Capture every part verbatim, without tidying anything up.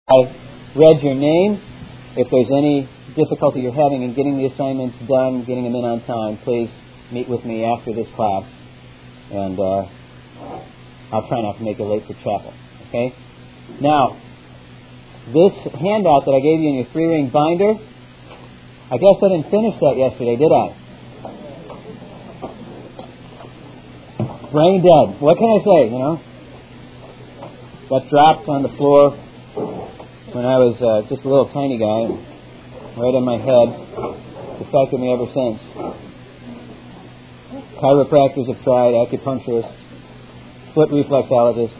I've read your name. If there's any difficulty you're having in getting the assignments done, getting them in on time, please meet with me after this class, and uh, I'll try not to make you late for chapel. Okay? Now, this handout that I gave you in your three-ring binder, I guess I didn't finish that yesterday, did I? Brain dead. What can I say, you know? Got dropped on the floor when I was uh, just a little tiny guy, right in my head. It's affected me ever since. Chiropractors have tried, acupuncturists, foot reflexologists.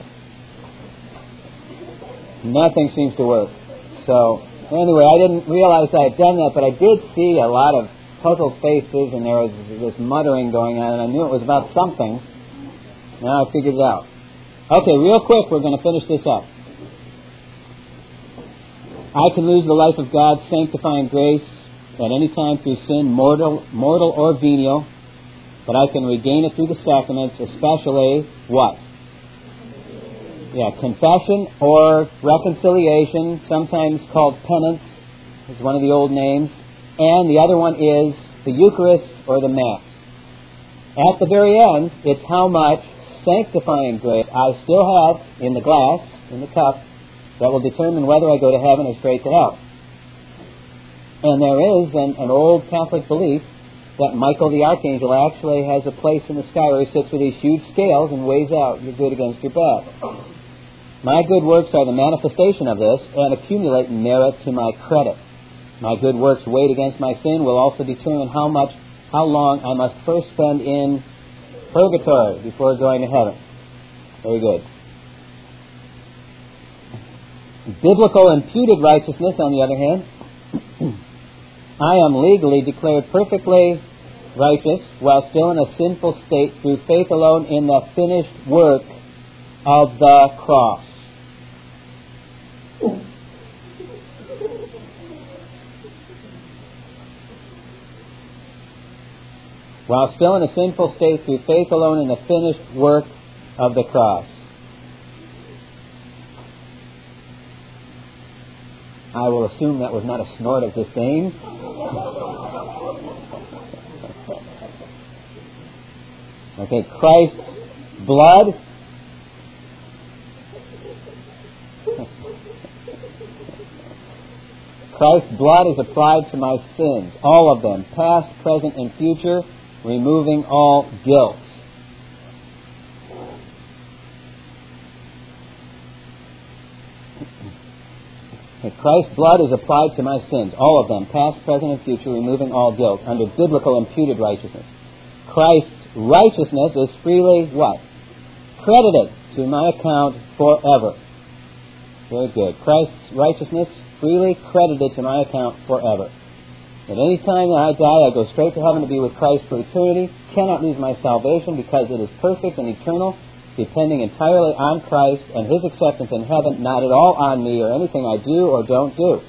Nothing seems to work. So, anyway, I didn't realize I had done that, but I did see a lot of puzzled faces, and there was this muttering going on, and I knew it was about something. Now I figured it out. Okay, real quick, we're going to finish this up. I can lose the life of God's sanctifying grace at any time through sin, mortal, mortal or venial, but I can regain it through the sacraments, especially what? Yeah, confession or reconciliation, sometimes called penance, is one of the old names, and the other one is the Eucharist or the Mass. At the very end, it's how much sanctifying grace I still have in the glass, in the cup, that will determine whether I go to heaven or straight to hell. And there is an, an old Catholic belief that Michael the Archangel actually has a place in the sky where he sits with these huge scales and weighs out your good against your bad. My good works are the manifestation of this and accumulate merit to my credit. My good works weighed against my sin will also determine how much, how long I must first spend in purgatory before going to heaven. Very good. Biblical imputed righteousness, on the other hand, I am legally declared perfectly righteous while still in a sinful state through faith alone in the finished work of the cross. While still in a sinful state through faith alone in the finished work of the cross. I will assume that was not a snort of disdain. Okay, Christ's blood Christ's blood is applied to my sins, all of them, past, present, and future, removing all guilt. Christ's blood is applied to my sins, all of them, past, present, and future, removing all guilt, under biblical imputed righteousness. Christ's righteousness is freely what? Credited to my account forever. Very good. Christ's righteousness freely credited to my account forever. At any time that I die, I go straight to heaven to be with Christ for eternity. Cannot lose my salvation because it is perfect and eternal, depending entirely on Christ and His acceptance in heaven, not at all on me or anything I do or don't do.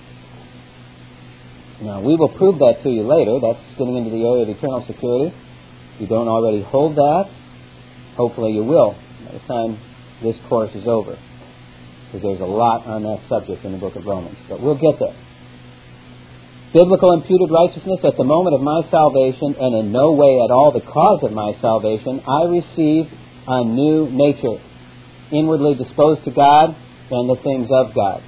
Now, we will prove that to you later. That's getting into the area of eternal security. If you don't already hold that, hopefully you will by the time this course is over, because there's a lot on that subject in the book of Romans. But we'll get there. Biblical imputed righteousness at the moment of my salvation, and in no way at all the cause of my salvation, I receive a new nature, inwardly disposed to God and the things of God.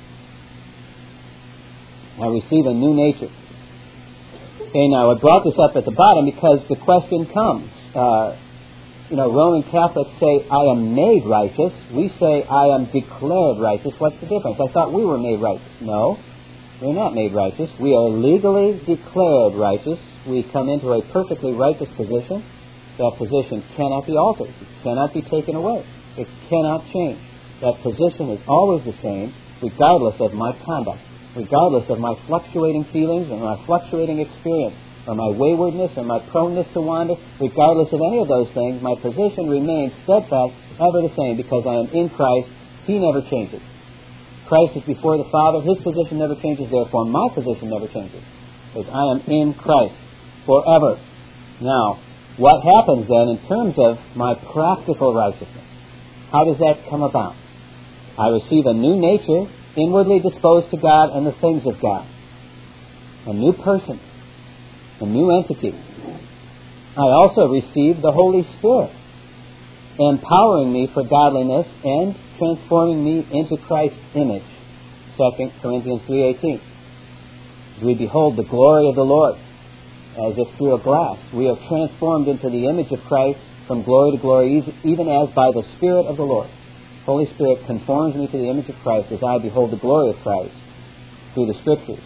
I receive a new nature. Okay, now I brought this up at the bottom because the question comes. Uh, you know, Roman Catholics say, I am made righteous. We say, I am declared righteous. What's the difference? I thought we were made righteous. No, we're not made righteous. We are legally declared righteous. We come into a perfectly righteous position. That position cannot be altered. It cannot be taken away. It cannot change. That position is always the same, regardless of my conduct, regardless of my fluctuating feelings and my fluctuating experience, or my waywardness or my proneness to wander. Regardless of any of those things, my position remains steadfast, ever the same, because I am in Christ. He never changes. Christ is before the Father. His position never changes. Therefore, my position never changes, because I am in Christ forever. Now, what happens then in terms of my practical righteousness? How does that come about? I receive a new nature inwardly disposed to God and the things of God. A new person, a new entity. I also received the Holy Spirit, empowering me for godliness and transforming me into Christ's image. Second Corinthians three eighteen. We behold the glory of the Lord as if through a glass. We are transformed into the image of Christ from glory to glory, even as by the Spirit of the Lord. Holy Spirit conforms me to the image of Christ as I behold the glory of Christ through the Scriptures.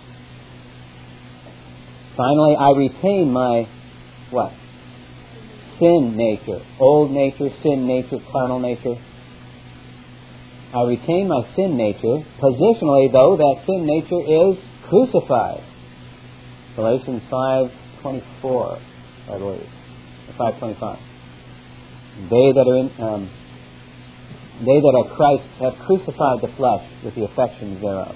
Finally, I retain my, what? Sin nature. Old nature, sin nature, carnal nature. I retain my sin nature. Positionally, though, that sin nature is crucified. Galatians five twenty-four, I believe. five twenty-five. They that are in, um, they that are Christ have crucified the flesh with the affections thereof.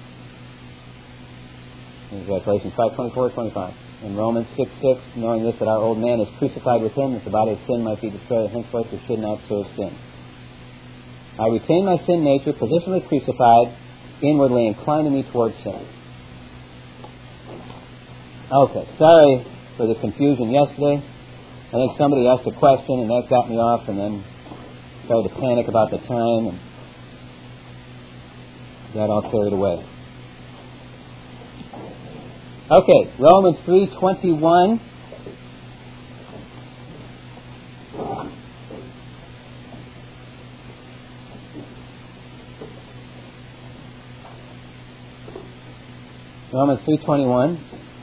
Galatians five twenty-four, twenty-five. In Romans six six, knowing this, that our old man is crucified with him, that the body of sin might be destroyed, henceforth we should not serve sin. I retain my sin nature, positionally crucified, inwardly inclining me towards sin. Okay, sorry for the confusion yesterday. I think somebody asked a question and that got me off, and then started to panic about the time and got all carried away. Okay, Romans three twenty-one. Romans three twenty-one.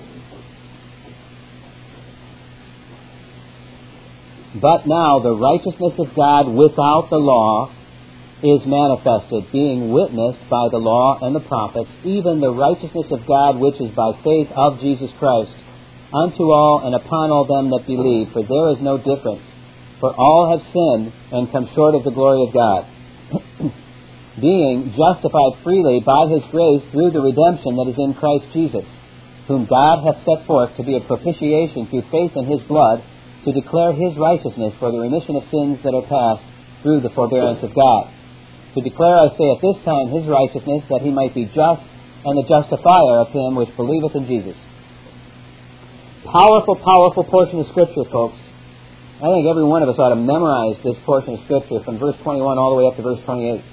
But now the righteousness of God without the law is manifested, being witnessed by the law and the prophets, even the righteousness of God which is by faith of Jesus Christ, unto all and upon all them that believe. For there is no difference, for all have sinned and come short of the glory of God, being justified freely by His grace through the redemption that is in Christ Jesus, whom God hath set forth to be a propitiation through faith in His blood, to declare His righteousness for the remission of sins that are past through the forbearance of God. To declare, I say, at this time His righteousness, that He might be just and the justifier of him which believeth in Jesus. Powerful, powerful portion of Scripture, folks. I think every one of us ought to memorize this portion of Scripture from verse twenty-one all the way up to verse twenty-eight.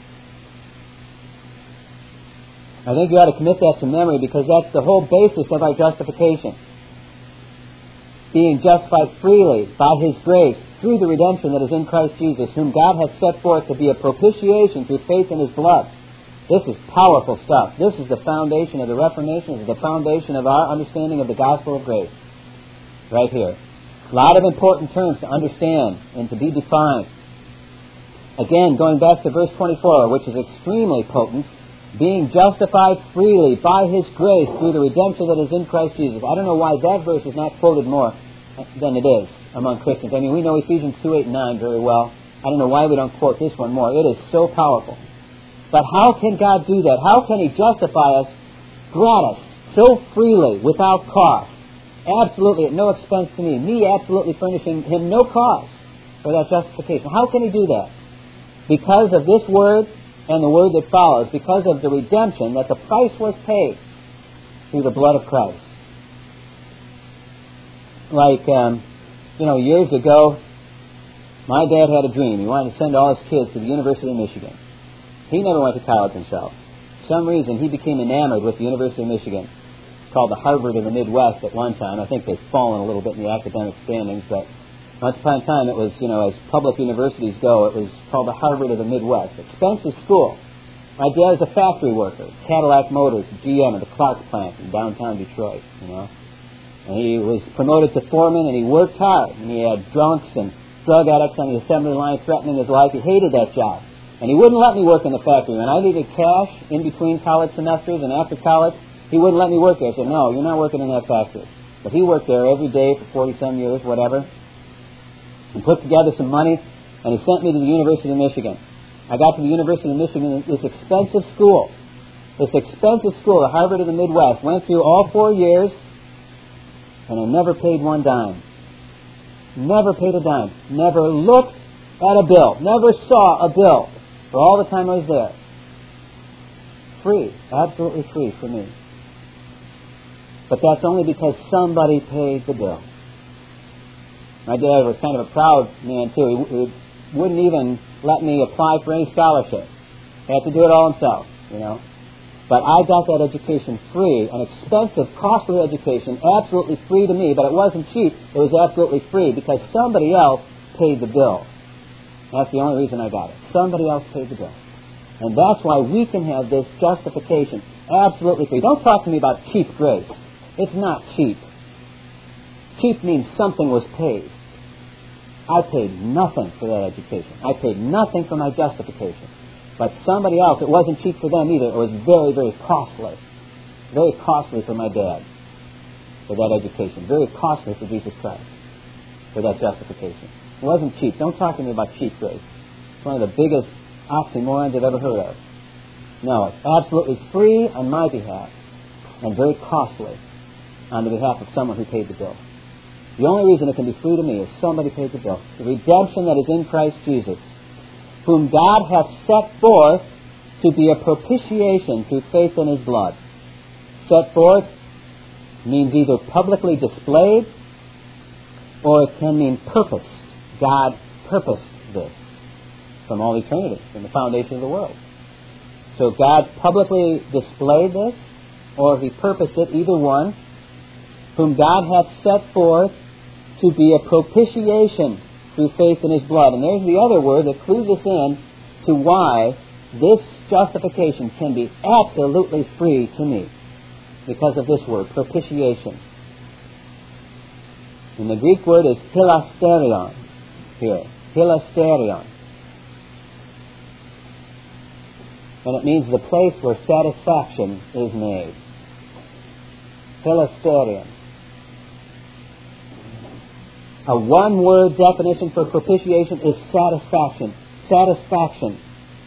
I think you ought to commit that to memory, because that's the whole basis of our justification. Being justified freely by His grace through the redemption that is in Christ Jesus, whom God hath set forth to be a propitiation through faith in His blood. This is powerful stuff. This is the foundation of the Reformation. This is the foundation of our understanding of the gospel of grace. Right here. A lot of important terms to understand and to be defined. Again, going back to verse twenty-four, which is extremely potent, being justified freely by His grace through the redemption that is in Christ Jesus. I don't know why that verse is not quoted more than it is among Christians. I mean, we know Ephesians two, eight, and nine very well. I don't know why we don't quote this one more. It is so powerful. But how can God do that? How can He justify us gratis, so freely, without cost? Absolutely at no expense to me. Me absolutely furnishing Him no cost for that justification. How can He do that? Because of this word and the word that follows, because of the redemption, that the price was paid through the blood of Christ. Like, um, you know, years ago, my dad had a dream. He wanted to send all his kids to the University of Michigan. He never went to college himself. For some reason, he became enamored with the University of Michigan. It's called the Harvard of the Midwest at one time. I think they've fallen a little bit in the academic standings, but once upon a time, it was, you know, as public universities go, it was called the Harvard of the Midwest. Expensive school. My dad was a factory worker, Cadillac Motors, G M, at the Clark plant in downtown Detroit, you know. And he was promoted to foreman, and he worked hard. And he had drunks and drug addicts on the assembly line threatening his life. He hated that job. And he wouldn't let me work in the factory. When I needed cash in between college semesters and after college, he wouldn't let me work there. I said, no, you're not working in that factory. But he worked there every day for forty-some years, whatever. And put together some money, and he sent me to the University of Michigan. I got to the University of Michigan, this expensive school, this expensive school, the Harvard of the Midwest. Went through all four years, and I never paid one dime. Never paid a dime. Never looked at a bill. Never saw a bill for all the time I was there. free, absolutely free for me. But that's only because somebody paid the bill. My dad was kind of a proud man, too. He, he wouldn't even let me apply for any scholarship. He had to do it all himself, you know. But I got that education free, an expensive, costly education, absolutely free to me, but it wasn't cheap. It was absolutely free because somebody else paid the bill. That's the only reason I got it. Somebody else paid the bill. And that's why we can have this justification absolutely free. Don't talk to me about cheap grace. It's not cheap. Cheap means something was paid. I paid nothing for that education. I paid nothing for my justification. But somebody else, it wasn't cheap for them either. It was very, very costly. Very costly for my dad, for that education. Very costly for Jesus Christ, for that justification. It wasn't cheap. Don't talk to me about cheap grace. It's one of the biggest oxymorons I've ever heard of. No, it's absolutely free on my behalf and very costly on the behalf of someone who paid the bill. The only reason it can be free to me is somebody paid the bill. The redemption that is in Christ Jesus, whom God hath set forth to be a propitiation through faith in His blood. Set forth means either publicly displayed or it can mean purposed. God purposed this from all eternity, from the foundation of the world. So God publicly displayed this, or He purposed it, either one, whom God hath set forth to be a propitiation through faith in His blood. And there's the other word that clues us in to why this justification can be absolutely free to me, because of this word, propitiation. And the Greek word is hilasterion here. Hilasterion. And it means the place where satisfaction is made. Hilasterion. A one-word definition for propitiation is satisfaction. Satisfaction.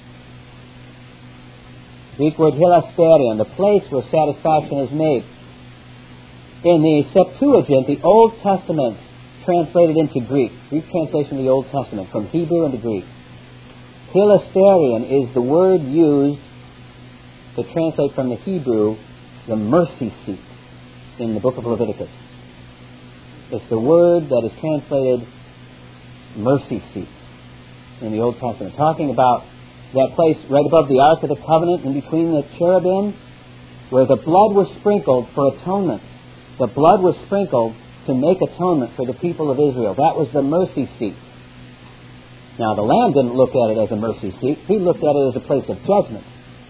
Greek word hilasterion, the place where satisfaction is made. In the Septuagint, the Old Testament translated into Greek, Greek translation of the Old Testament, from Hebrew into Greek. Hilasterion is the word used to translate from the Hebrew the mercy seat in the book of Leviticus. It's the word that is translated mercy seat in the Old Testament, talking about that place right above the Ark of the Covenant in between the cherubim where the blood was sprinkled for atonement. The blood was sprinkled to make atonement for the people of Israel. That was the mercy seat. Now, the Lamb didn't look at it as a mercy seat. He looked at it as a place of judgment.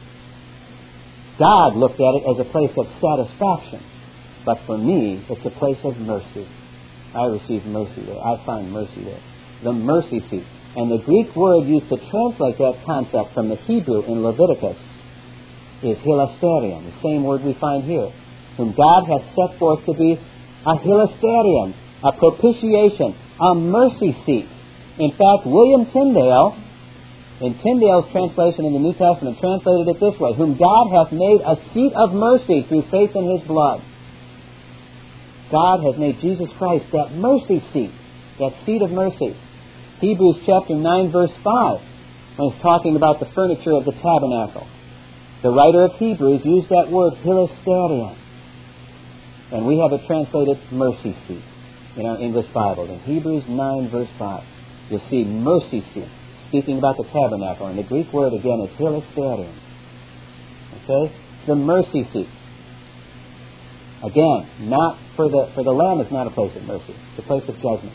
God looked at it as a place of satisfaction. But for me, it's a place of mercy. I receive mercy there. I find mercy there. The mercy seat. And the Greek word used to translate that concept from the Hebrew in Leviticus is hilasterion, the same word we find here, whom God has set forth to be a hilasterion, a propitiation, a mercy seat. In fact, William Tyndale, in Tyndale's translation in the New Testament, translated it this way: whom God hath made a seat of mercy through faith in His blood. God has made Jesus Christ that mercy seat, that seat of mercy. Hebrews chapter nine, verse five, when it's talking about the furniture of the tabernacle. The writer of Hebrews used that word hilasterion. And we have it translated mercy seat in our English Bible. In Hebrews nine, verse five, you'll see mercy seat, speaking about the tabernacle. And the Greek word, again, is hilasterion. Okay? It's the mercy seat. Again, not for the for the Lamb is not a place of mercy. It's a place of judgment.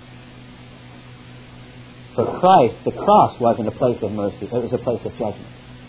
For Christ, the cross wasn't a place of mercy. It was a place of judgment.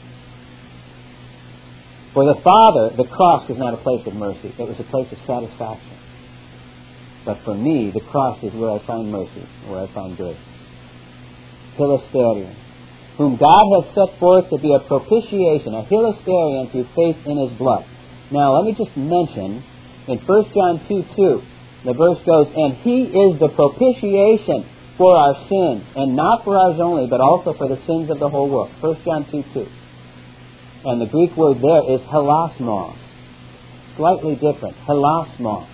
For the Father, the cross was not a place of mercy. It was a place of satisfaction. But for me, the cross is where I find mercy, where I find grace. Hilasterion, whom God has set forth to be a propitiation, a hilasterion through faith in His blood. Now, let me just mention, in First John two two, the verse goes, and He is the propitiation for our sins, and not for ours only, but also for the sins of the whole world. First John two two. And the Greek word there is hilasmos. Slightly different. Hilasmos.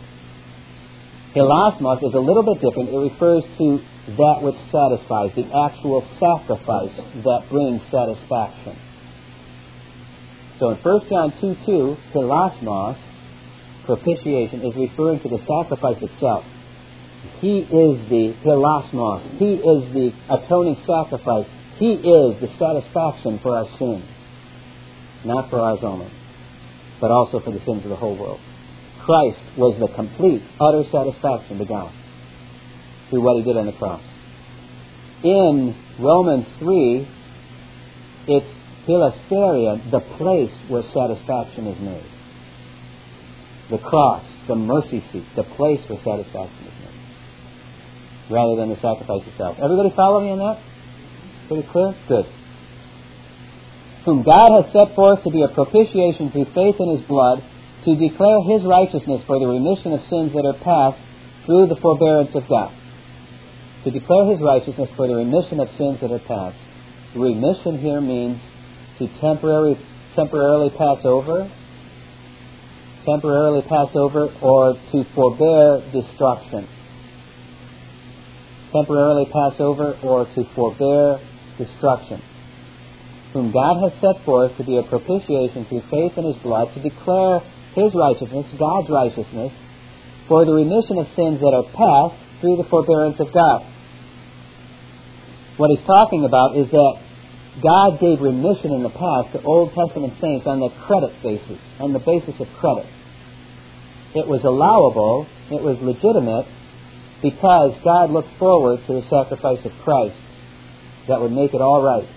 Hilasmos is a little bit different. It refers to that which satisfies, the actual sacrifice that brings satisfaction. So in First John two two, hilasmos, propitiation, is referring to the sacrifice itself. He is the hilasmos. He is the atoning sacrifice. He is the satisfaction for our sins. Not for ours only, but also for the sins of the whole world. Christ was the complete, utter satisfaction to God through what He did on the cross. In Romans three, it's hilasterion, the place where satisfaction is made. The cross, the mercy seat, the place where satisfaction is made, rather than the sacrifice itself. Everybody follow me on that? Pretty clear? Good. Whom God has set forth to be a propitiation through faith in His blood, to declare His righteousness for the remission of sins that are past through the forbearance of God. To declare His righteousness for the remission of sins that are past. Remission here means to temporarily, temporarily pass over, temporarily pass over, or to forbear destruction. Temporarily pass over or to forbear destruction. Whom God has set forth to be a propitiation through faith in His blood, to declare His righteousness, God's righteousness, for the remission of sins that are past through the forbearance of God. What he's talking about is that God gave remission in the past to Old Testament saints on the credit basis, on the basis of credit. It was allowable, it was legitimate, because God looked forward to the sacrifice of Christ that would make it all right.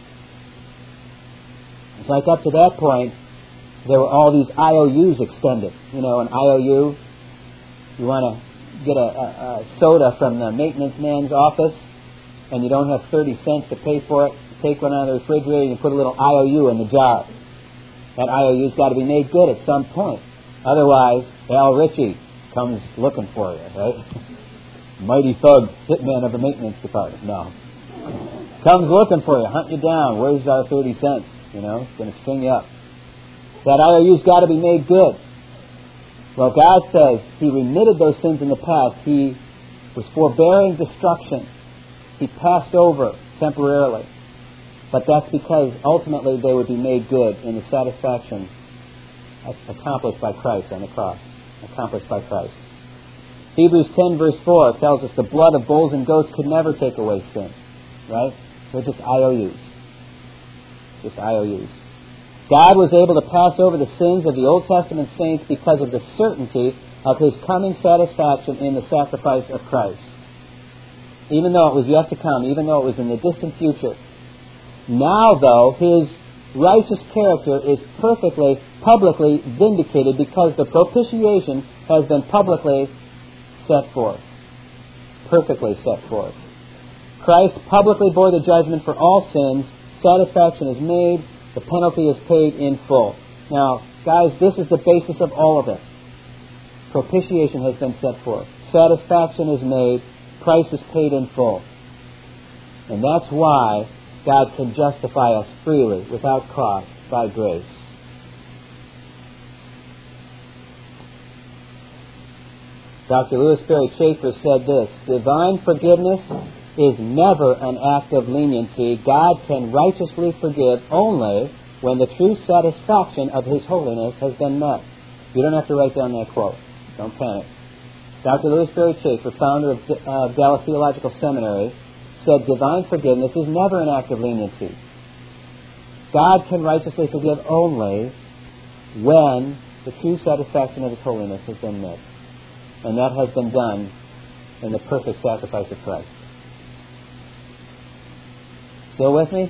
It's like up to that point, there were all these I O Us extended. You know, an I O U, you want to get a, a, a soda from the maintenance man's office, and you don't have thirty cents to pay for it. You take one out of the refrigerator and you put a little I O U in the jar. That I O U's got to be made good at some point. Otherwise, Al Ritchie comes looking for you, right? Mighty thug, hitman of the maintenance department. No. Comes looking for you, hunt you down. Where's our thirty cents? You know, it's going to string you up. That I O U's got to be made good. Well, God says He remitted those sins in the past. He was forbearing destruction. He passed over temporarily. But that's because ultimately they would be made good in the satisfaction accomplished by Christ on the cross. Accomplished by Christ. Hebrews ten verse four tells us the blood of bulls and goats could never take away sin. Right? They're just I O Us. Just I O Us. God was able to pass over the sins of the Old Testament saints because of the certainty of His coming satisfaction in the sacrifice of Christ. Even though it was yet to come, even though it was in the distant future. Now, though, His righteous character is perfectly, publicly vindicated because the propitiation has been publicly set forth. Perfectly set forth. Christ publicly bore the judgment for all sins. Satisfaction is made. The penalty is paid in full. Now, guys, this is the basis of all of it. Propitiation has been set forth. Satisfaction is made. Price is paid in full. And that's why God can justify us freely, without cost, by grace. Doctor Louis Berry Chafer said this: divine forgiveness is never an act of leniency. God can righteously forgive only when the true satisfaction of His holiness has been met. You don't have to write down that quote. Don't panic. Doctor Louis Berry Chafer, founder of uh, Dallas Theological Seminary, said divine forgiveness is never an act of leniency. God can righteously forgive only when the true satisfaction of His holiness has been met. And that has been done in the perfect sacrifice of Christ. Still with me?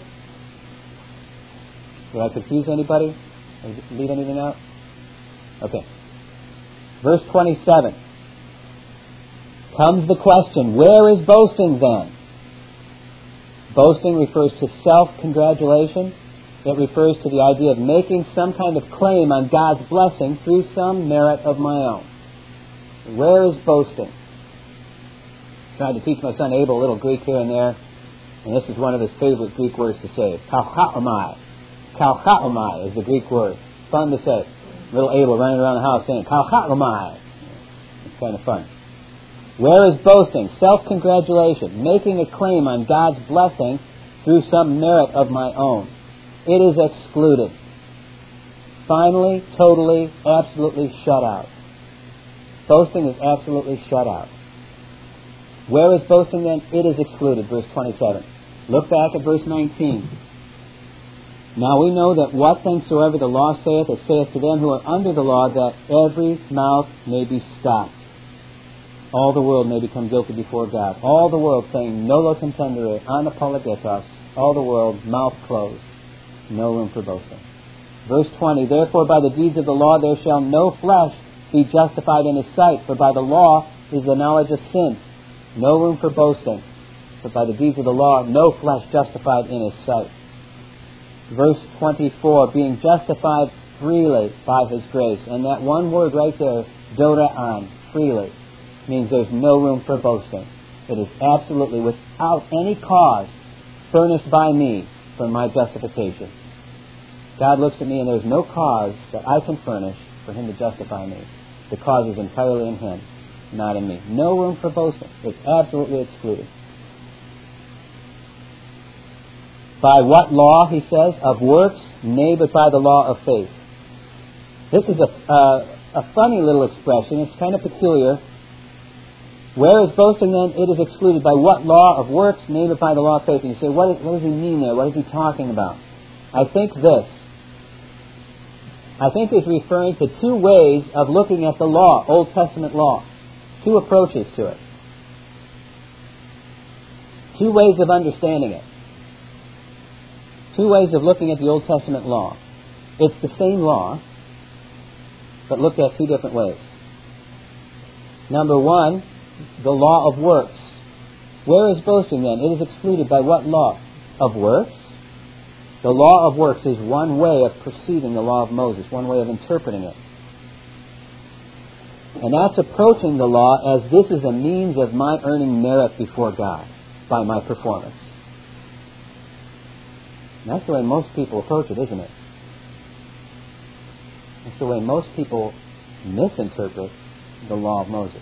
Did I confuse anybody? Or leave anything out? Okay. Verse twenty-seven. Comes the question, where is boasting then? Boasting refers to self-congratulation. It refers to the idea of making some kind of claim on God's blessing through some merit of my own. Where is boasting? I tried to teach my son Abel a little Greek here and there, and this is one of his favorite Greek words to say. Kauchaomai. Kauchaomai is the Greek word. Fun to say. Little Abel running around the house saying, Kauchaomai. It's kind of fun. Where is boasting? Self-congratulation. Making a claim on God's blessing through some merit of my own. It is excluded. finally, totally, absolutely shut out. Boasting is absolutely shut out. Where is boasting then? It is excluded, verse twenty-seven. Look back at verse nineteen. Now we know that what things soever the law saith, it saith to them who are under the law, that every mouth may be stopped. All the world may become guilty before God. All the world saying, nolo contendere, anapologetos. All the world, mouth closed. No room for boasting. Verse twenty, therefore by the deeds of the law there shall no flesh be justified in his sight, for by the law is the knowledge of sin. No room for boasting, but by the deeds of the law no flesh justified in his sight. Verse twenty-four, being justified freely by his grace. And that one word right there, dorean, freely, means there's no room for boasting. It is absolutely without any cause furnished by me for my justification. God looks at me and there's no cause that I can furnish for him to justify me. The cause is entirely in him, not in me. No room for boasting. It's absolutely excluded. By what law, he says, of works? Nay, but by the law of faith. This is a, uh, a funny little expression. It's kind of peculiar. Where is boasting then? It is excluded. By what law of works? Nay, but by the law of faith. And you say, what, is, what does he mean there? What is he talking about? I think this. I think he's referring to two ways of looking at the law, Old Testament law. Two approaches to it. Two ways of understanding it. Two ways of looking at the Old Testament law. It's the same law, but looked at two different ways. Number one, the law of works. Where is boasting then? It is excluded by what law? Of works? The law of works is one way of perceiving the law of Moses, one way of interpreting it. And that's approaching the law as this is a means of my earning merit before God by my performance. And that's the way most people approach it, isn't it? That's the way most people misinterpret the law of Moses.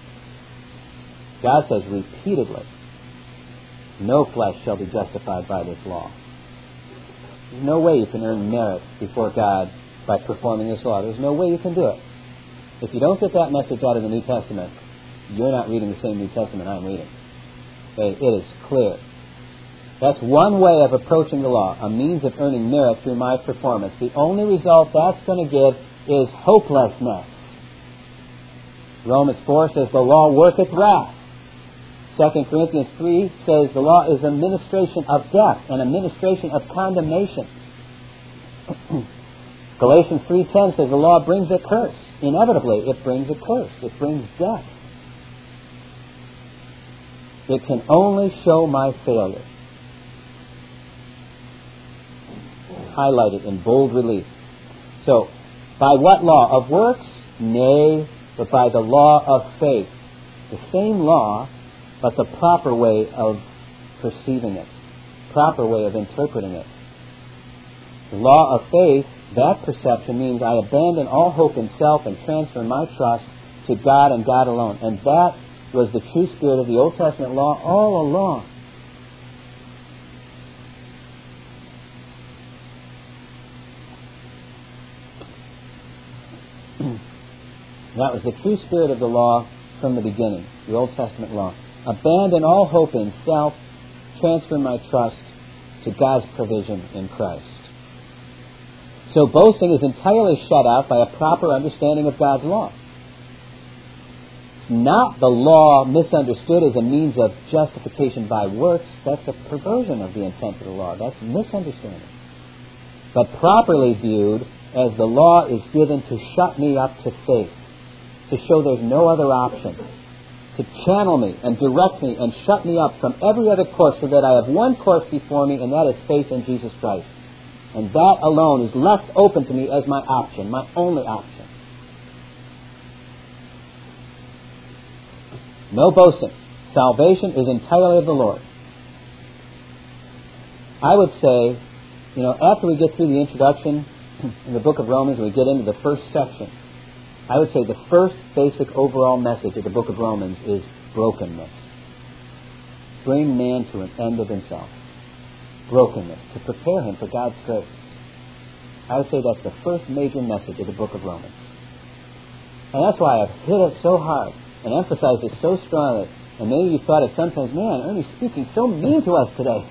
God says repeatedly, no flesh shall be justified by this law. There's no way you can earn merit before God by performing this law. There's no way you can do it. If you don't get that message out of the New Testament, you're not reading the same New Testament I'm reading. Okay? It is clear. That's one way of approaching the law, a means of earning merit through my performance. The only result that's going to give is hopelessness. Romans four says the law worketh wrath. Second Corinthians three says the law is a ministration of death and a ministration of condemnation. Galatians three ten says the law brings a curse. Inevitably, it brings a curse. It brings death. It can only show my failure. Highlighted in bold relief. So, by what law? Of works? Nay, but by the law of faith. The same law, but the proper way of perceiving it, proper way of interpreting it. The law of faith, that perception means I abandon all hope in self and transfer my trust to God and God alone. And that was the true spirit of the Old Testament law all along. That was the true spirit of the law from the beginning, the Old Testament law. Abandon all hope in self, transfer my trust to God's provision in Christ. So boasting is entirely shut out by a proper understanding of God's law. It's not the law misunderstood as a means of justification by works. That's a perversion of the intent of the law. That's misunderstanding. But properly viewed as the law is given to shut me up to faith, to show there's no other option, to channel me and direct me and shut me up from every other course so that I have one course before me, and that is faith in Jesus Christ. And that alone is left open to me as my option, my only option. No boasting. Salvation is entirely of the Lord. I would say, you know, after we get through the introduction in the book of Romans and we get into the first section, I would say the first basic overall message of the book of Romans is brokenness. Bring man to an end of himself. Brokenness, to prepare him for God's grace. I would say that's the first major message of the book of Romans. And that's why I've hit it so hard and emphasized it so strongly. And maybe you thought it sometimes, man, Ernie's speaking so mean to us today.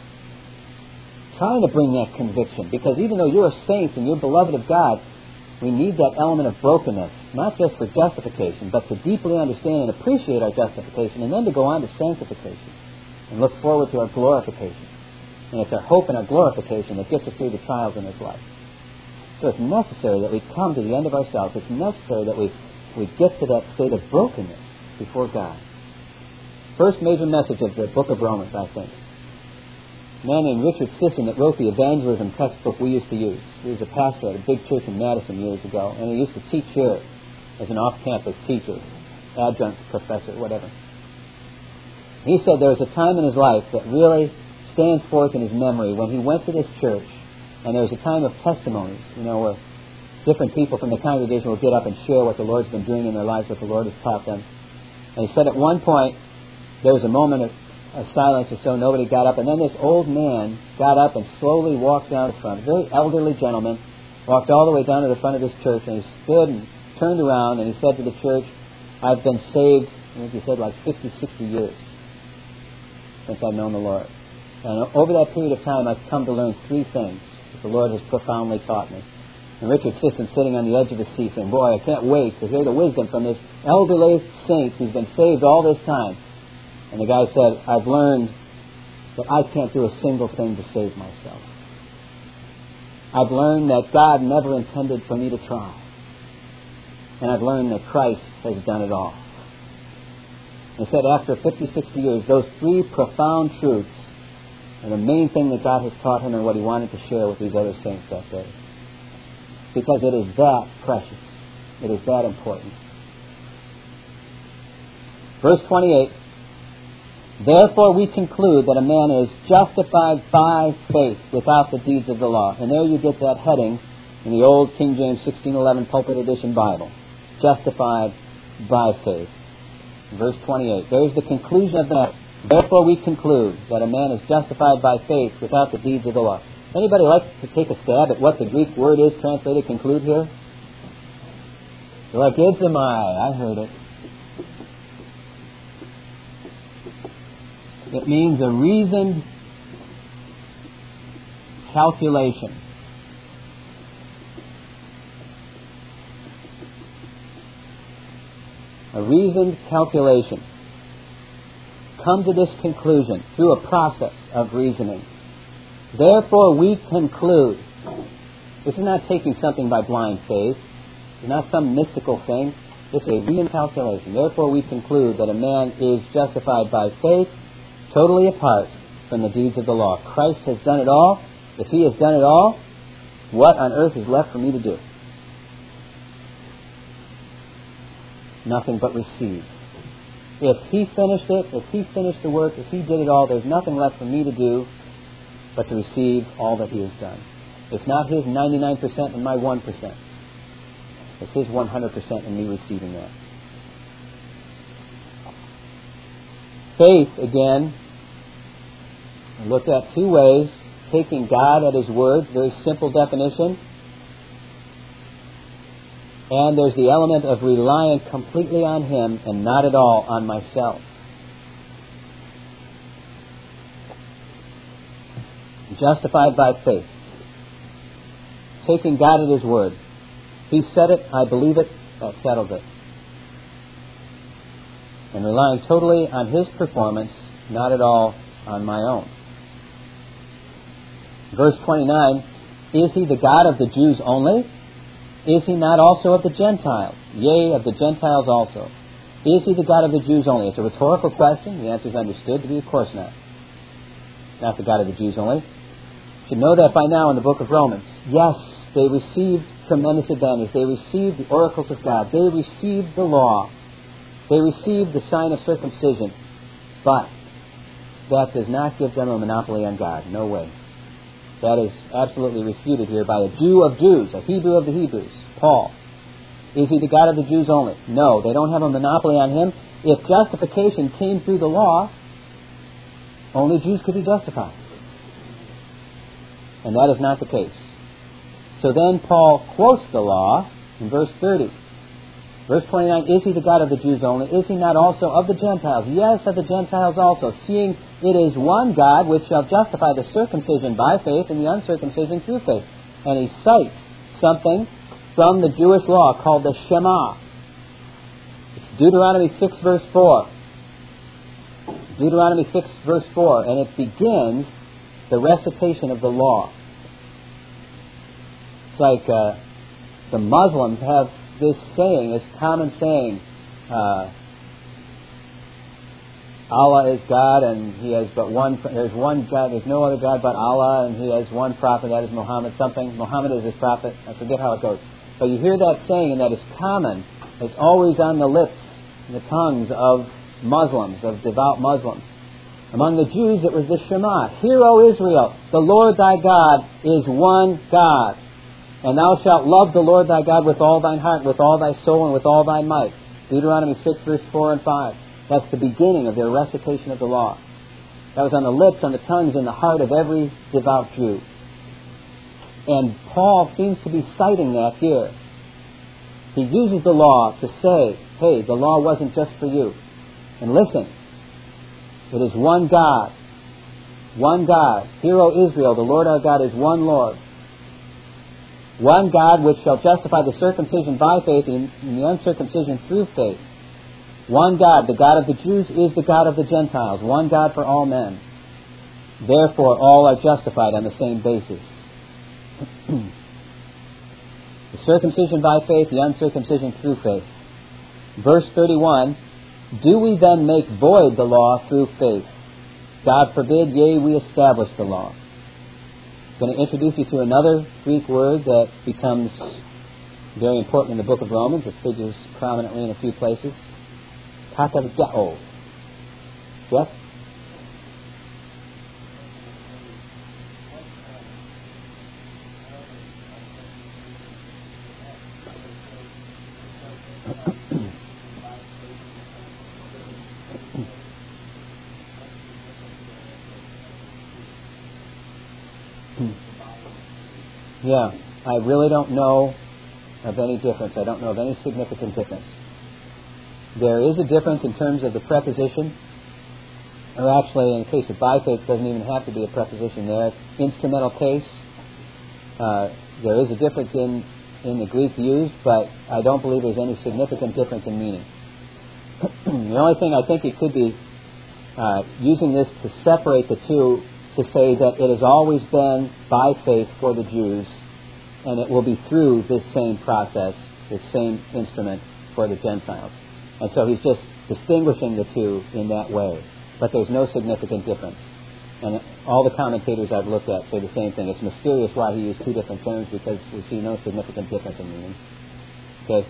Trying to bring that conviction, because even though you're a saint and you're beloved of God, we need that element of brokenness, not just for justification, but to deeply understand and appreciate our justification, and then to go on to sanctification and look forward to our glorification. And it's our hope and our glorification that gets us through the trials in this life. So it's necessary that we come to the end of ourselves. It's necessary that we, we get to that state of brokenness before God. First major message of the book of Romans, I think. A man named Richard Sisson that wrote the evangelism textbook we used to use. He was a pastor at a big church in Madison years ago, and he used to teach here as an off-campus teacher, adjunct professor, whatever. He said there was a time in his life that really stands forth in his memory when he went to this church, and there was a time of testimony, you know, where different people from the congregation will get up and share what the Lord's been doing in their lives, what the Lord has taught them. And he said at one point, there was a moment of a silence or so, nobody got up, and then this old man got up and slowly walked down the front, a very elderly gentleman, walked all the way down to the front of this church, and he stood and turned around, and he said to the church, I've been saved, I think he said, like fifty, sixty years since I've known the Lord. And over that period of time, I've come to learn three things that the Lord has profoundly taught me. And Richard Sisson sitting on the edge of his seat saying, boy, I can't wait to hear the wisdom from this elderly saint who's been saved all this time. And the guy said, I've learned that I can't do a single thing to save myself. I've learned that God never intended for me to try. And I've learned that Christ has done it all. He said after fifty, sixty years, those three profound truths are the main thing that God has taught him and what he wanted to share with these other saints that day. Because it is that precious. It is that important. Verse twenty-eight. Therefore we conclude that a man is justified by faith without the deeds of the law. And there you get that heading in the old King James sixteen eleven Pulpit Edition Bible. Justified by faith. Verse twenty-eight. There's the conclusion of that. Therefore we conclude that a man is justified by faith without the deeds of the law. Anybody like to take a stab at what the Greek word is translated conclude here? You're like, it's am I. I heard it. It means a reasoned calculation. A reasoned calculation. Come to this conclusion through a process of reasoning. Therefore we conclude. This is not taking something by blind faith. It's not some mystical thing. This is a reasoned calculation. Therefore we conclude that a man is justified by faith, totally apart from the deeds of the law. Christ has done it all. If he has done it all, what on earth is left for me to do? Nothing but receive. If he finished it, if he finished the work, if he did it all, there's nothing left for me to do but to receive all that he has done. It's not his ninety-nine percent and my one percent. It's his one hundred percent and me receiving that. Faith, again, looked at two ways. Taking God at his word, very simple definition. And there's the element of relying completely on him and not at all on myself. Justified by faith. Taking God at his word. He said it, I believe it, that settles it. And relying totally on his performance, not at all on my own. Verse twenty-nine, is he the God of the Jews only? Is he not also of the Gentiles? Yea, of the Gentiles also. Is he the God of the Jews only? It's a rhetorical question. The answer is understood to be, of course not. Not the God of the Jews only. You should know that by now in the book of Romans. Yes, they received tremendous advantage. They received the oracles of God. They received the law. They received the sign of circumcision. But that does not give them a monopoly on God. No way. That is absolutely refuted here by a Jew of Jews, a Hebrew of the Hebrews, Paul. Is he the God of the Jews only? No, they don't have a monopoly on him. If justification came through the law, only Jews could be justified. And that is not the case. So then Paul quotes the law in verse thirty. Verse twenty-nine, is he the God of the Jews only? Is he not also of the Gentiles? Yes, of the Gentiles also, seeing it is one God which shall justify the circumcision by faith and the uncircumcision through faith. And he cites something from the Jewish law called the Shema. It's Deuteronomy six, verse four. Deuteronomy six, verse four, and it begins the recitation of the law. It's like uh, the Muslims have this saying, this common saying, uh, Allah is God and He has but one, there's one God, there's no other God but Allah, and He has one prophet, that is Muhammad something. Muhammad is His prophet. I forget how it goes. But you hear that saying, and that is common. It's always on the lips, the tongues of Muslims, of devout Muslims. Among the Jews it was the Shema. Hear, O Israel, the Lord thy God is one God. And thou shalt love the Lord thy God with all thine heart, with all thy soul, and with all thy might. Deuteronomy six, verse four and five. That's the beginning of their recitation of the law. That was on the lips, on the tongues, in the heart of every devout Jew. And Paul seems to be citing that here. He uses the law to say, hey, the law wasn't just for you. And listen, it is one God. One God. Hear, O Israel, the Lord our God is one Lord. One God which shall justify the circumcision by faith and the uncircumcision through faith. One God, the God of the Jews, is the God of the Gentiles. One God for all men. Therefore, all are justified on the same basis. The circumcision by faith, the uncircumcision through faith. Verse thirty-one, do we then make void the law through faith? God forbid, yea, we establish the law. I'm going to introduce you to another Greek word that becomes very important in the book of Romans. It figures prominently in a few places. Katargeo. Jeff? Yeah, I really don't know of any difference. I don't know of any significant difference. There is a difference in terms of the preposition, or actually in the case of by faith, it doesn't even have to be a preposition there. It's instrumental case. Uh, there is a difference in, in the Greek used, but I don't believe there's any significant difference in meaning. The only thing I think it could be uh, using this to separate the two, to say that it has always been by faith for the Jews, and it will be through this same process, this same instrument for the Gentiles. And so he's just distinguishing the two in that way. But there's no significant difference. And all the commentators I've looked at say the same thing. It's mysterious why he used two different terms, because we see no significant difference in meaning. Okay?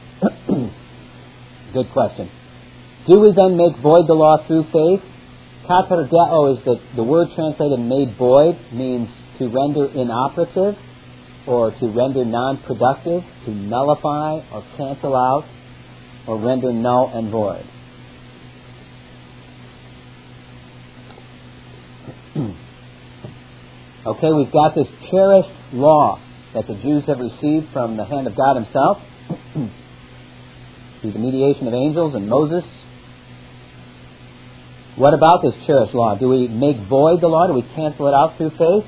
Good question. Do we then make void the law through faith? Katargeo is the, the word translated made void, means to render inoperative, or to render non-productive, to nullify or cancel out, or render null and void. Okay, we've got this cherished law that the Jews have received from the hand of God Himself through the mediation of angels and Moses. What about this cherished law? Do we make void the law? Do we cancel it out through faith?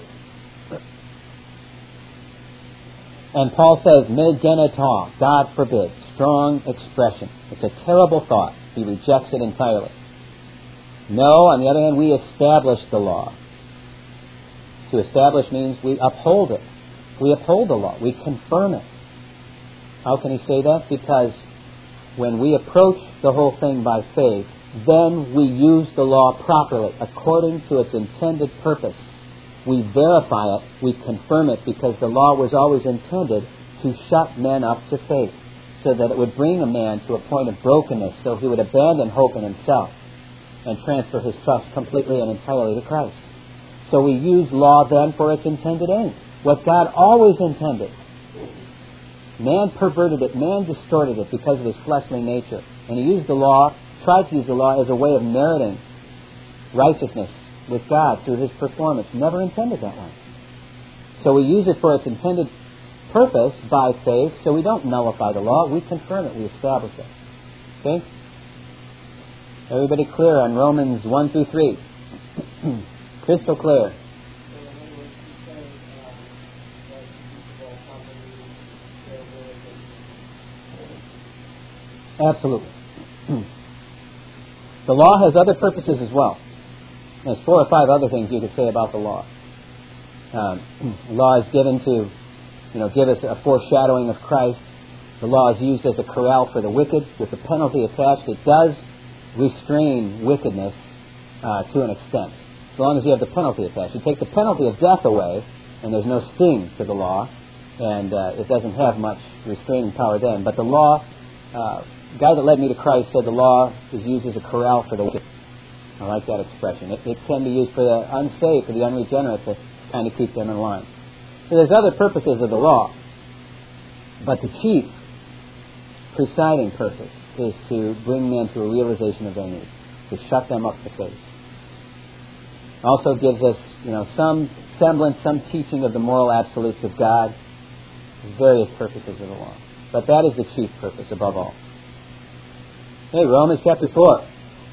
And Paul says, me geneta, God forbid. Strong expression. It's a terrible thought. He rejects it entirely. No, on the other hand, we establish the law. To establish means we uphold it. We uphold the law. We confirm it. How can he say that? Because when we approach the whole thing by faith, then we use the law properly, according to its intended purpose. We verify it, we confirm it, because the law was always intended to shut men up to faith, so that it would bring a man to a point of brokenness, so he would abandon hope in himself and transfer his trust completely and entirely to Christ. So we use law then for its intended end, what God always intended. Man perverted it, man distorted it because of his fleshly nature. And he used the law, tried to use the law as a way of meriting righteousness with God through his performance. Never intended that way. So we use it for its intended purpose by faith, so we don't nullify the law. We confirm it. We establish it. Okay? Everybody clear on Romans one through three? Crystal clear. Absolutely. The law has other purposes as well. There's four or five other things you could say about the law. Um, the law is given to, you know, give us a foreshadowing of Christ. The law is used as a corral for the wicked with the penalty attached. It does restrain wickedness uh, to an extent, as long as you have the penalty attached. You take the penalty of death away, and there's no sting to the law, and uh, it doesn't have much restraining power then. But the law, uh, the guy that led me to Christ said the law is used as a corral for the wicked. I like that expression. It, it can be used for the unsafe, for the unregenerate, to kind of keep them in line. So there's other purposes of the law, but the chief presiding purpose is to bring men to a realization of their needs, to shut them up to faith. Also gives us, you know, some semblance, some teaching of the moral absolutes of God, various purposes of the law. But that is the chief purpose above all. Hey, Romans chapter four.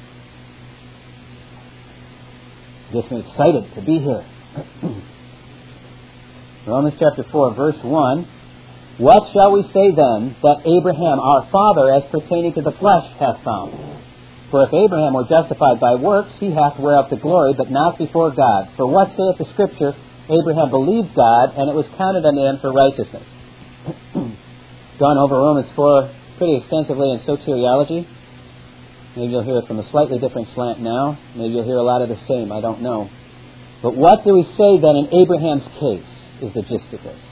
Just been excited to be here. Romans chapter four, verse one. What shall we say then that Abraham our father as pertaining to the flesh hath found? For if Abraham were justified by works, he hath whereof the glory, but not before God. For what saith the Scripture? Abraham believed God, and it was counted unto him for righteousness. Gone over Romans four pretty extensively in soteriology. Maybe you'll hear it from a slightly different slant now. Maybe you'll hear a lot of the same. I don't know. But what do we say then in Abraham's case is the gist of this.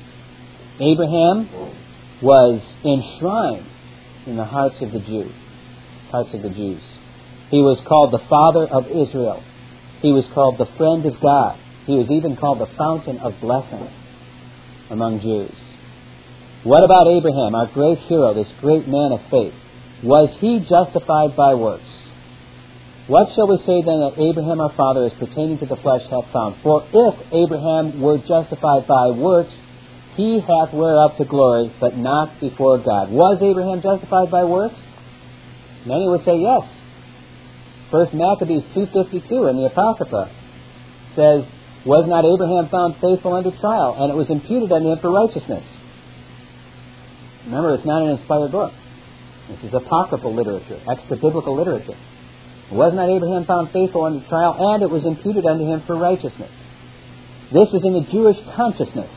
Abraham was enshrined in the hearts of the Jews. Hearts of the Jews. He was called the father of Israel. He was called the friend of God. He was even called the fountain of blessing among Jews. What about Abraham, our great hero, this great man of faith? Was he justified by works? What shall we say then that Abraham our father as pertaining to the flesh hath found? For if Abraham were justified by works, he hath whereof to glory, but not before God. Was Abraham justified by works? Many would say yes. First Maccabees two fifty-two in the Apocrypha says, was not Abraham found faithful under trial, and it was imputed unto him for righteousness. Remember, it's not an inspired book. This is apocryphal literature, extra-biblical literature. Was not Abraham found faithful under trial, and it was imputed unto him for righteousness. This was in the Jewish consciousness.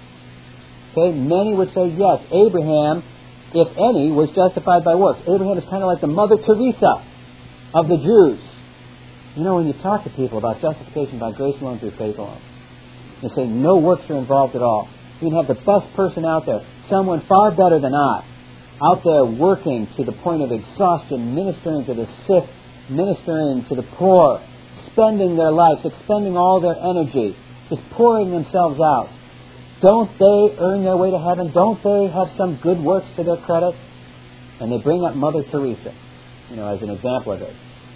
Okay, many would say, yes, Abraham, if any, was justified by works. Abraham is kind of like the Mother Teresa of the Jews. You know, when you talk to people about justification by grace alone through faith alone, they say no works are involved at all. You can have the best person out there, someone far better than I, out there working to the point of exhaustion, ministering to the sick, ministering to the poor, spending their lives, expending all their energy, just pouring themselves out. Don't they earn their way to heaven? Don't they have some good works to their credit? And they bring up Mother Teresa, you know, as an example of it.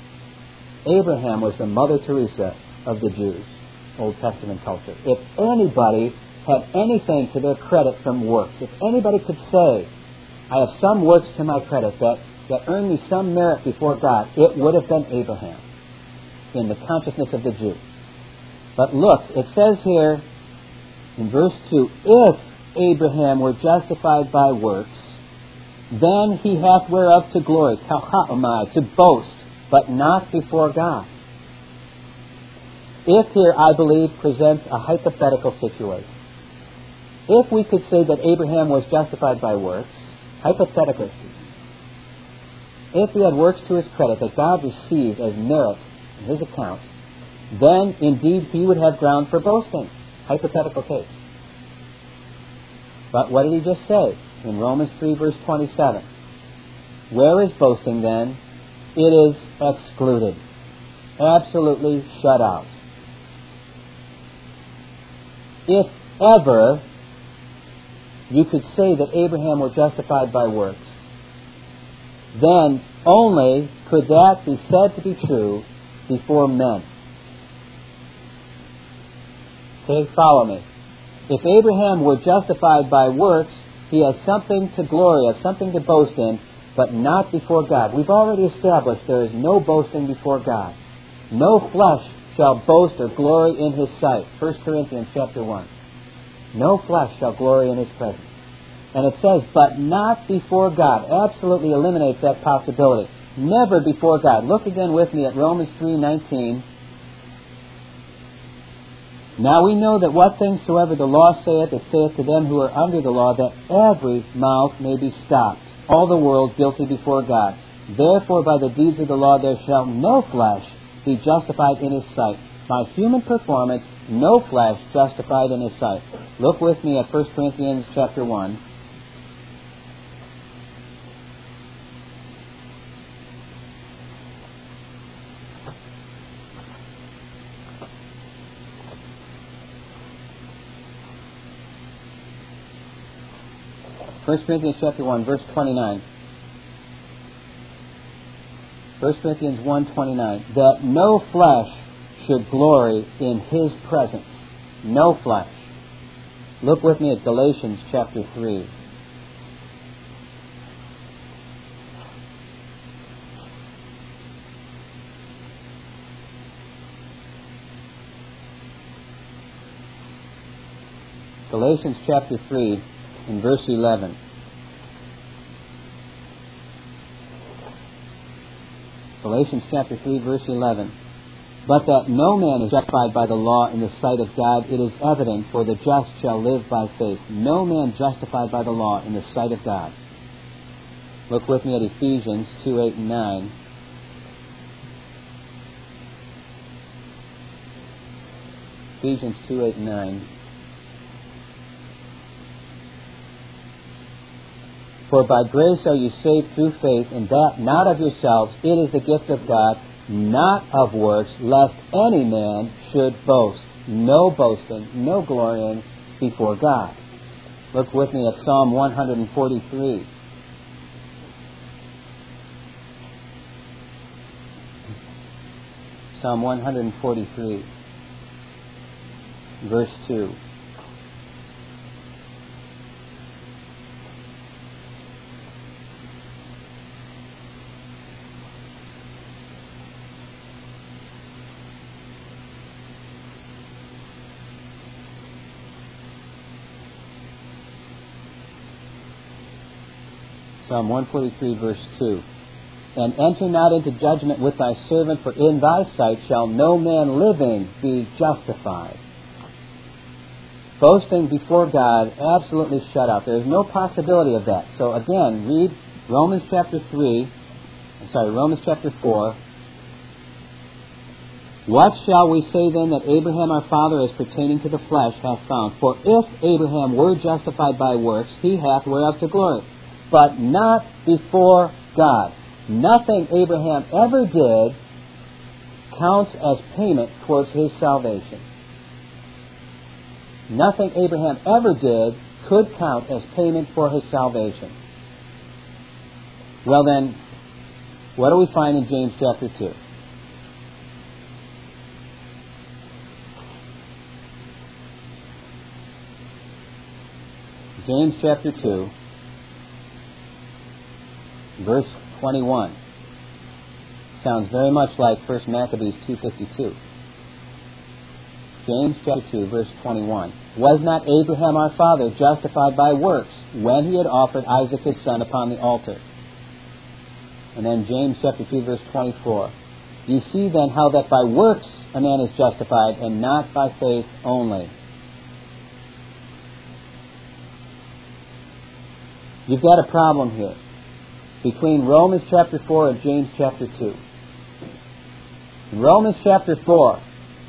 Abraham was the Mother Teresa of the Jews, Old Testament culture. If anybody had anything to their credit from works, if anybody could say, I have some works to my credit that, that earn me some merit before God, it would have been Abraham in the consciousness of the Jew. But look, it says here in verse two, if Abraham were justified by works, then he hath whereof to glory, kalchaomai, to boast, but not before God. If here, I believe, presents a hypothetical situation. If we could say that Abraham was justified by works, hypothetically, if he had works to his credit that God received as merit in his account, then indeed he would have ground for boasting. Hypothetical case. But what did he just say in Romans three verse twenty-seven? Where is boasting then? It is excluded. Absolutely shut out. If ever you could say that Abraham were justified by works, then only could that be said to be true before men. Okay, follow me. If Abraham were justified by works, he has something to glory of, something to boast in, but not before God. We've already established there is no boasting before God. No flesh shall boast or glory in his sight. First Corinthians chapter one. No flesh shall glory in his presence. And it says, but not before God. Absolutely eliminates that possibility. Never before God. Look again with me at Romans three nineteen. Now we know that what things soever the law saith, it saith to them who are under the law, that every mouth may be stopped, all the world guilty before God. Therefore by the deeds of the law there shall no flesh be justified in his sight. By human performance, no flesh justified in his sight. Look with me at First Corinthians chapter one. First Corinthians chapter one, verse twenty-nine. First Corinthians one twenty-nine. That no flesh should glory in his presence. No flesh. Look with me at Galatians chapter three. Galatians chapter three. In verse eleven. Galatians chapter three, verse eleven. But that no man is justified by the law in the sight of God, it is evident, for the just shall live by faith. No man justified by the law in the sight of God. Look with me at Ephesians two, eight, and nine. Ephesians two, eight, and nine. For by grace are you saved through faith, and that not of yourselves, it is the gift of God, not of works, lest any man should boast. No boasting, no glorying before God. Look with me at Psalm one forty-three. Psalm one forty-three, verse two. Psalm one forty-three, verse two. And enter not into judgment with thy servant, for in thy sight shall no man living be justified. Boasting before God, absolutely shut out. There is no possibility of that. So again, read Romans chapter three, I'm sorry, Romans chapter four. What shall we say then that Abraham our father as pertaining to the flesh hath found? For if Abraham were justified by works, he hath whereof to glory, but not before God. Nothing Abraham ever did counts as payment towards his salvation. Nothing Abraham ever did could count as payment for his salvation. Well then, what do we find in James chapter two? James chapter two, verse twenty-one. Sounds very much like First Maccabees two fifty-two. James chapter two, verse twenty-one. Was not Abraham our father justified by works when he had offered Isaac his son upon the altar? And then James chapter two, verse twenty-four. You see then how that by works a man is justified, and not by faith only. You've got a problem here between Romans chapter four and James chapter two. In Romans chapter four,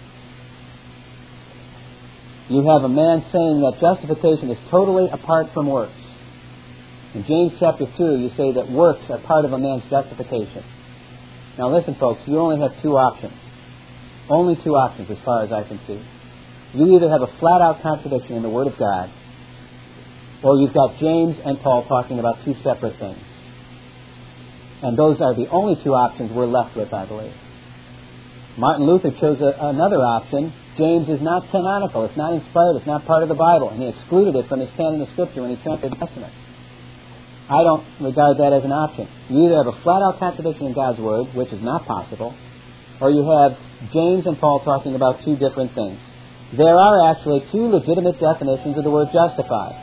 you have a man saying that justification is totally apart from works. In James chapter two, you say that works are part of a man's justification. Now listen, folks, you only have two options. Only two options as far as I can see. You either have a flat-out contradiction in the Word of God, or you've got James and Paul talking about two separate things. And those are the only two options we're left with, I believe. Martin Luther chose a, another option, James is not canonical. It's not inspired. It's not part of the Bible. And he excluded it from his canon of Scripture when he translated the Testament. I don't regard that as an option. You either have a flat-out contradiction in God's Word, which is not possible, or you have James and Paul talking about two different things. There are actually two legitimate definitions of the word justified.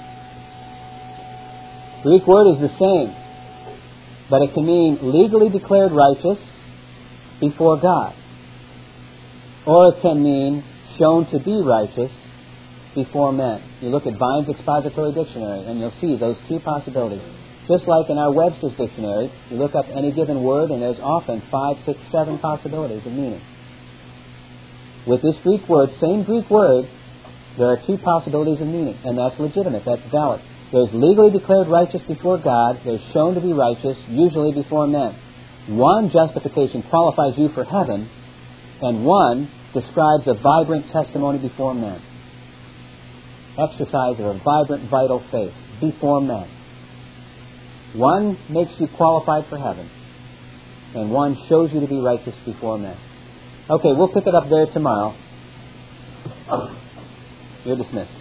The Greek word is the same, but it can mean legally declared righteous before God, or it can mean shown to be righteous before men. You look at Vine's Expository Dictionary, and you'll see those two possibilities. Just like in our Webster's Dictionary, you look up any given word, and there's often five, six, seven possibilities of meaning. With this Greek word, same Greek word, there are two possibilities of meaning, and that's legitimate, that's valid. There's legally declared righteous before God, there's shown to be righteous, usually before men. One justification qualifies you for heaven, and one describes a vibrant testimony before men. Exercise of a vibrant, vital faith before men. One makes you qualified for heaven, and one shows you to be righteous before men. Okay, we'll pick it up there tomorrow. You're dismissed.